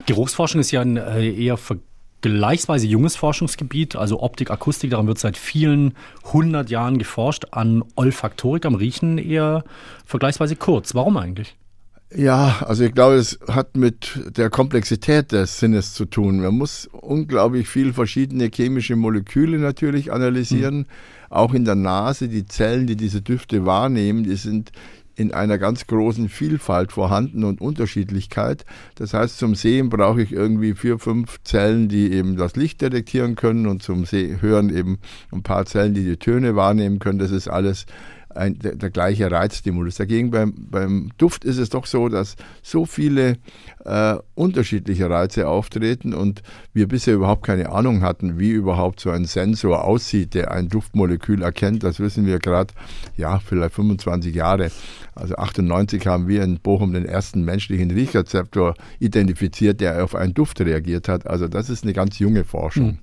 Geruchsforschung ist ja ein eher vergleichsweise junges Forschungsgebiet, also Optik, Akustik, daran wird seit vielen 100 Jahren geforscht. An Olfaktorik, am Riechen eher vergleichsweise kurz. Warum eigentlich? Ja, also ich glaube, es hat mit der Komplexität des Sinnes zu tun. Man muss unglaublich viel verschiedene chemische Moleküle natürlich analysieren. Auch in der Nase, die Zellen, die diese Düfte wahrnehmen, die sind in einer ganz großen Vielfalt vorhanden und Unterschiedlichkeit. Das heißt, zum Sehen brauche ich irgendwie 4, 5 Zellen, die eben das Licht detektieren können, und zum Hören eben ein paar Zellen, die die Töne wahrnehmen können. Das ist alles der gleiche Reizstimulus. Dagegen beim Duft ist es doch so, dass so viele unterschiedliche Reize auftreten und wir bisher überhaupt keine Ahnung hatten, wie überhaupt so ein Sensor aussieht, der ein Duftmolekül erkennt. Das wissen wir gerade, vielleicht 25 Jahre. Also 98 haben wir in Bochum den ersten menschlichen Riechrezeptor identifiziert, der auf einen Duft reagiert hat. Also das ist eine ganz junge Forschung.